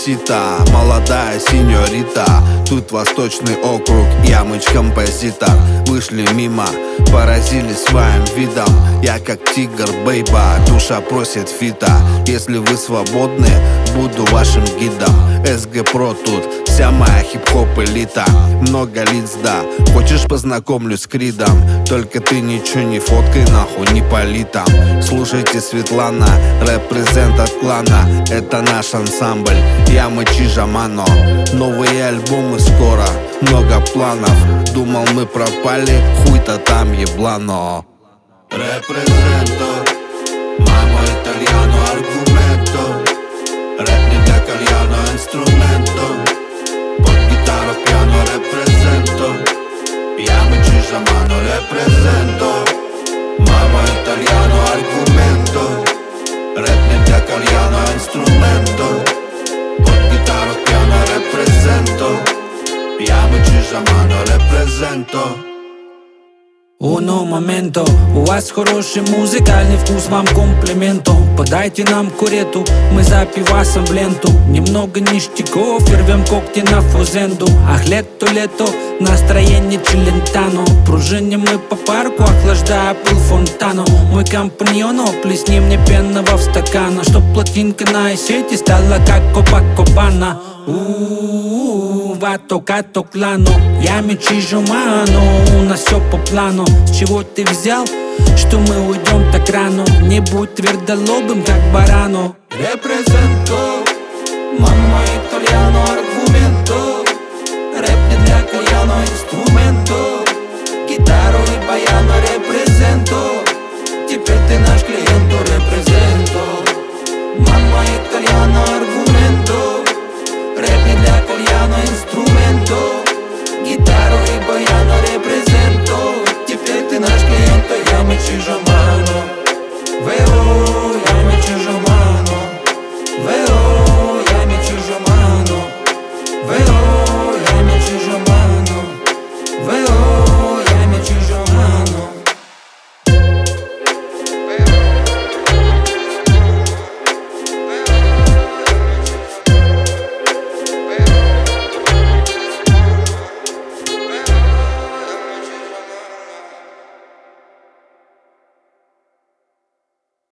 Деспасито, молодая синьорита. Тут Восточный округ, Ямыч композитор. Вышли мимо, поразили своим видом. Я как тигр, бейба, душа просит фита. Если вы свободны, буду вашим гидом. СГ Про тут, вся моя хип-хоп элита. Много лиц, да, хочешь познакомлюсь с Кридом? Только ты ничего не фоткай, нахуй, не пали там. Слушайте, Светлана, репрезент от клана. Это наш ансамбль, Ямыч и Жамано. Новые альбомы скоро, много планов. Думал, мы пропали, хуй-то там еблано. Репрезенто, мамо итальяно, аргументо. Рэп не для кальяно, инструменто. Под гитару пьяно, репрезенто. Ямыч и Жамано, репрезенто. Мамо итальяно, аргументо. Рэп не для кальяно, инструменто. Под гитару пьяно, репрезенто. Ямыч и Жамано, репрезенто. Uno момento, у вас хороший музыкальный вкус, вам комплименту. Подайте нам курету, мы за пивасом в ленту. Немного ништяков, и рвем когти на фузенду. Ах, лето, настроение челентано. Пружиним мы по парку, охлаждая пыл фонтану. Мой компаньоно, плесни мне пенного в стакана, чтоб плотинка на сети стала как Копакабана. Вато като клано, Ямыч и Жамано, у нас все по плану. С чего ты взял, что мы уйдем так рано? Не будь твердолобым, как барану. Репрезенто, мамо итальяно, аргументо. Рэп не для кальяно, инструмент.